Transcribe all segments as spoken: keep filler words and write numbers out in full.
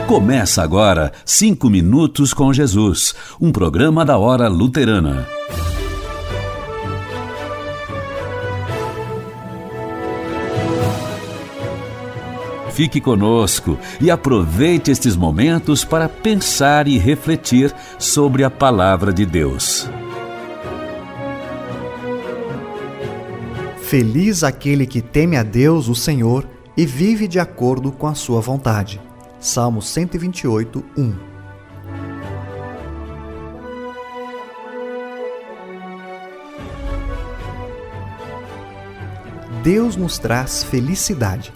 Começa agora Cinco Minutos com Jesus, um programa da Hora Luterana. Fique conosco e aproveite estes momentos para pensar e refletir sobre a Palavra de Deus. Feliz aquele que teme a Deus, o Senhor, e vive de acordo com a sua vontade. Salmo cento e vinte e oito, um. Deus nos traz felicidade.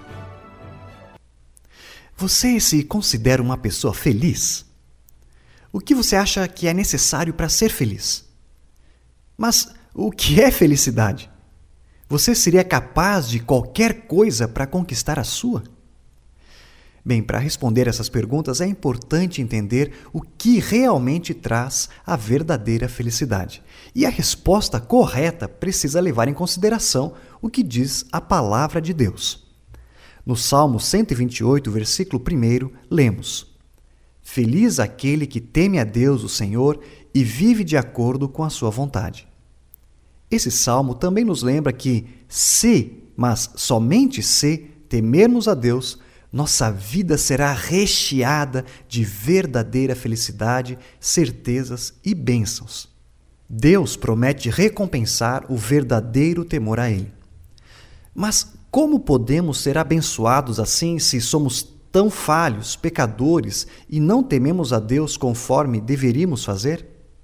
Você se considera uma pessoa feliz? O que você acha que é necessário para ser feliz? Mas o que é felicidade? Você seria capaz de qualquer coisa para conquistar a sua? Bem, para responder essas perguntas é importante entender o que realmente traz a verdadeira felicidade. E a resposta correta precisa levar em consideração o que diz a Palavra de Deus. No Salmo cento e vinte e oito, versículo um, lemos: Feliz aquele que teme a Deus, o Senhor, e vive de acordo com a sua vontade. Esse salmo também nos lembra que, se, mas somente se, temermos a Deus, nossa vida será recheada de verdadeira felicidade, certezas e bênçãos. Deus promete recompensar o verdadeiro temor a Ele. Mas como podemos ser abençoados assim se somos tão falhos, pecadores e não tememos a Deus conforme deveríamos fazer?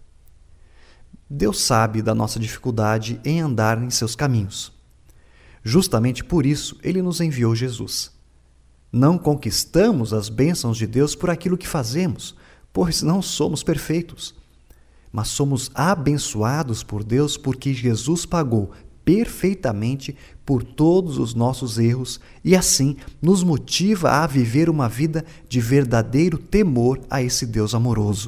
Deus sabe da nossa dificuldade em andar em seus caminhos. Justamente por isso, Ele nos enviou Jesus. Não conquistamos as bênçãos de Deus por aquilo que fazemos, pois não somos perfeitos. Mas somos abençoados por Deus porque Jesus pagou perfeitamente por todos os nossos erros e assim nos motiva a viver uma vida de verdadeiro temor a esse Deus amoroso.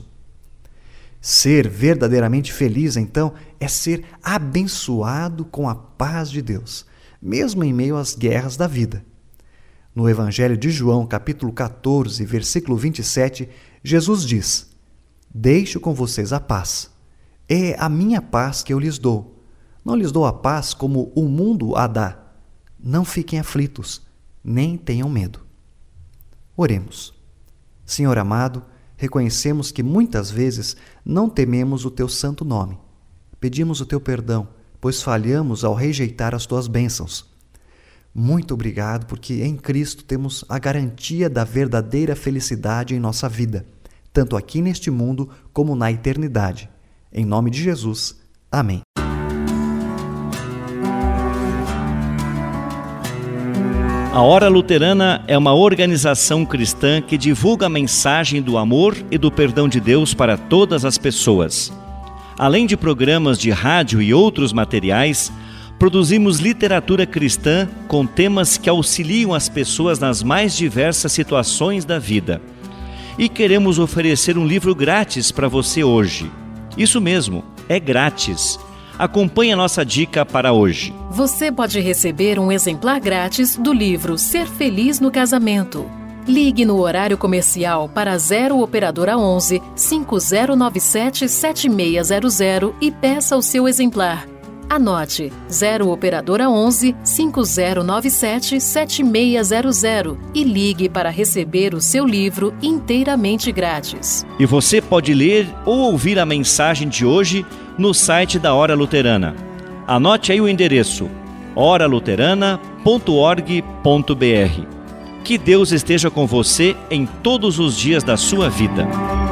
Ser verdadeiramente feliz, então, é ser abençoado com a paz de Deus, mesmo em meio às guerras da vida. No Evangelho de João, capítulo catorze, versículo vinte e sete, Jesus diz: Deixo com vocês a paz. É a minha paz que eu lhes dou. Não lhes dou a paz como o mundo a dá. Não fiquem aflitos, nem tenham medo. Oremos. Senhor amado, reconhecemos que muitas vezes não tememos o Teu santo nome. Pedimos o Teu perdão, pois falhamos ao rejeitar as Tuas bênçãos. Muito obrigado, porque em Cristo temos a garantia da verdadeira felicidade em nossa vida, tanto aqui neste mundo como na eternidade. Em nome de Jesus. Amém. A Hora Luterana é uma organização cristã que divulga a mensagem do amor e do perdão de Deus para todas as pessoas. Além de programas de rádio e outros materiais, produzimos literatura cristã com temas que auxiliam as pessoas nas mais diversas situações da vida. E queremos oferecer um livro grátis para você hoje. Isso mesmo, é grátis. Acompanhe a nossa dica para hoje. Você pode receber um exemplar grátis do livro Ser Feliz no Casamento. Ligue no horário comercial para zero Operadora onze, cinco zero nove sete, sete seis zero zero e peça o seu exemplar. Anote zero Operadora onze, cinco zero nove sete, sete seis zero zero e ligue para receber o seu livro inteiramente grátis. E você pode ler ou ouvir a mensagem de hoje no site da Hora Luterana. Anote aí o endereço: hora luterana ponto org ponto br. Que Deus esteja com você em todos os dias da sua vida.